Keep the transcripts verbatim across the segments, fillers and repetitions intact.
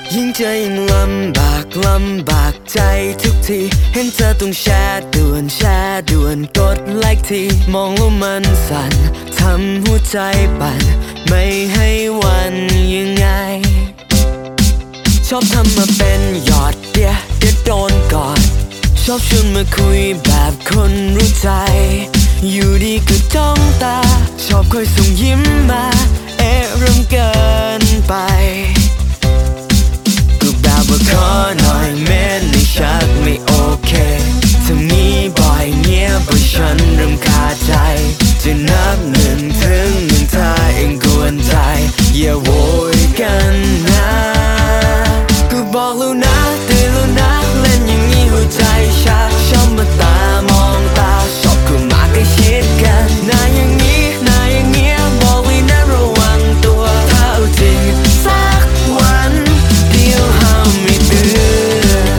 ยิ่งเจอยิ่งลำบากลำบากใจทุกทีเห็นเธอต้องแชร์ด่วนแชร์ด่วนกดไลค์ทีมองแล้วมันสั่นทำหัวใจปั่นไม่ให้หวันยังไงชอบทำมาเป็นหยอดเดียเดี๋ยวโดนกอดชอบชวนมาคุยแบบคนรู้ใจอยู่ดีก็จ้องตาชอบคอยส่งยิ้มมาเอ๊ะเริ่มเกินไปก็แบบว่าขอหน่อยแม้ในชักไม่โอเคทำนี้บ่อยเงียบบ่อยฉันเริ่มขาดใจจะนับหนึ่งถึงหนึ่งถ้าเองกวนใจอย่าโวยกันนะก็บอกแล้วนะเตือนแล้วนะเล่นอย่างนี้หัวใจชาชอบมาตามองตาชอบก็มาใกล้ชิดกันนายอย่างนี้นายอย่างเงี้ยบอกเลยนะระวังตัวถ้าเอาจริงสักวันเดียวห้ามไม่เตือน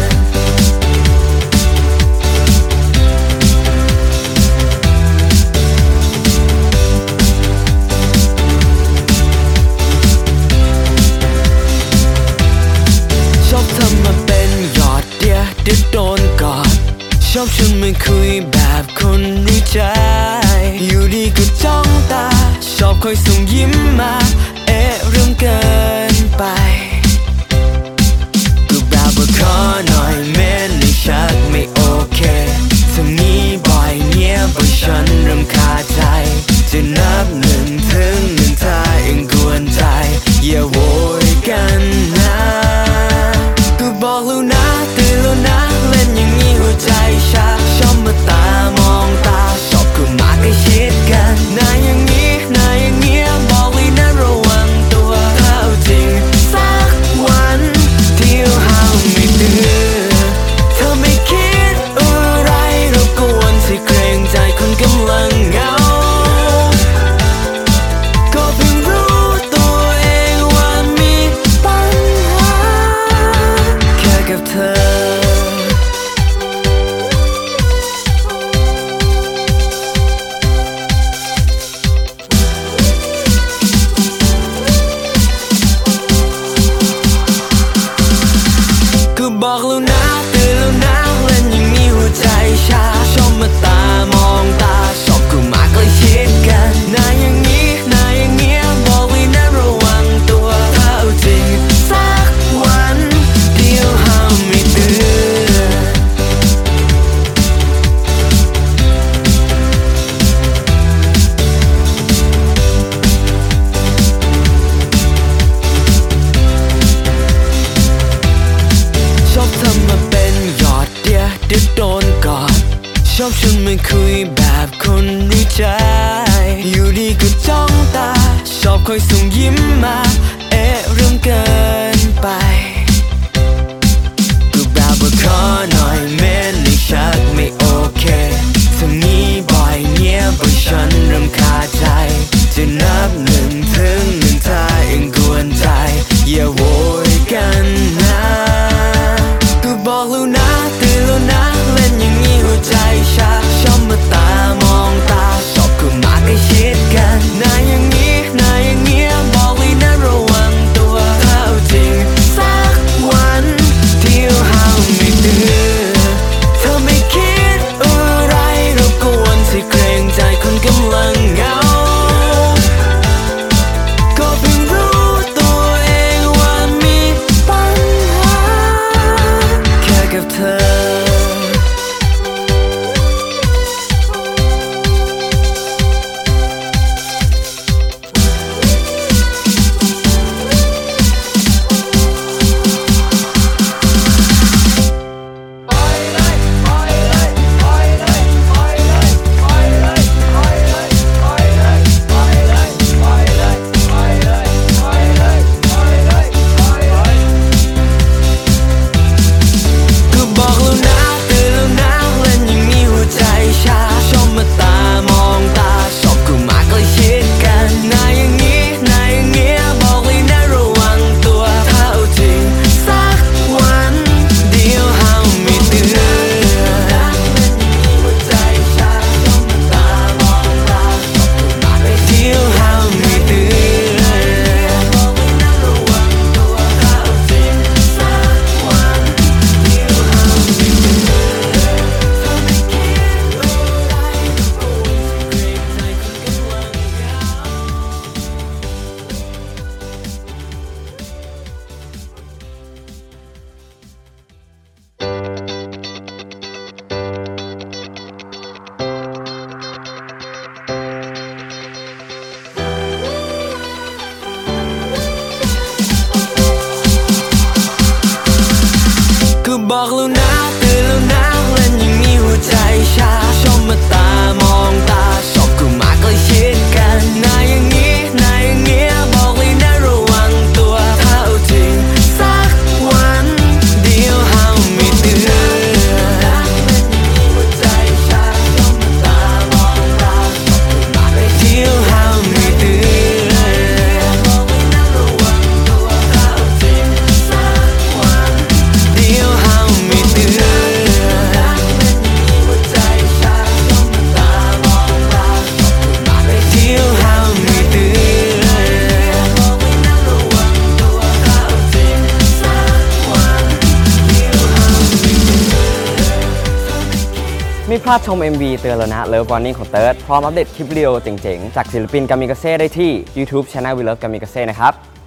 ชอบทำมาเป็นหยอดเดียเดี๋ยวโดนกอดชอบชวนมาคุยแบบคนรู้ใจอยู่ดีก็จ้องตาชอบคอยส่งยิ้มมาเอ๊ะเรื่องเกินไปก็แบบว่าขอหน่อยแม้ในชักไม่โอเคทำนี้บ่อยเงียบบ่อยฉันเริ่มขาดใจจะนับหนึ่งถึงหนึ่งถ้าเองกวนใจอย่าโวยกันนะก็บอกแล้วนะเตือนแล้วนะเล่นอย่างนี้หัวใจชาชอบมาตามองตาชอบก็มาใกล้ชิดกันนายอย่างนี้นายอย่างเงี้ยบอกเลยนะระวังตัวถ้าเอาจริงสักวันเดียวห้ามไม่เตือนเธอไม่คิดอะไรรบกวนที่เกรงใจคนกำลังเหงาก็เพิ่งรู้ตัวเองว่ามีปัญหาแค่กับเธอก็บอกแล้วนะเตือนแล้วนะเล่นอย่างนี้หัวใจชาชอบมาตามองตาชอบก็มาใกล้ชิดกันนายอย่างนี้นายอย่างเงี้ยบอกเลยนะระวังตัวถ้าเอาจริงสักวันเดียวห้ามไม่เตือนชอบทำมาเป็นหยอดเดียเดี๋ยวโดนกอดชอบชวนมาคุยแบบคนรู้ใจอยู่ดีก็จ้องตาชอบคอยส่งยิ้มมาเอ๊ะเรื่องเกินไปก็แบบว่าขอหน่อยแม้ในชักไม่โอเคทำนี้บ่อยเงียบบ่อยฉันเริ่มขาดใจจะนับหนึ่งถึงหนึ่งถ้าเองกวนใจอย่าโวยกันนะก็บอกแล้วนะเตือนแล้วนะเล่นอย่างนี้หัวใจชาชอบมาตามองตาชอบก็มาใกล้ชิดกันนายอย่างนี้นายอย่างเงี้ยบอกเลยนะระวัไม่พลาดชม เอ็ม วี เตือนแล้วนะ Love Warning ของเติร์ดพร้อมอัปเดตคลิปวิดีโอเจ๋งๆจากศิลปินกามิกาเซ่ได้ที่ YouTube Channel We Love Kamikaze นะครับ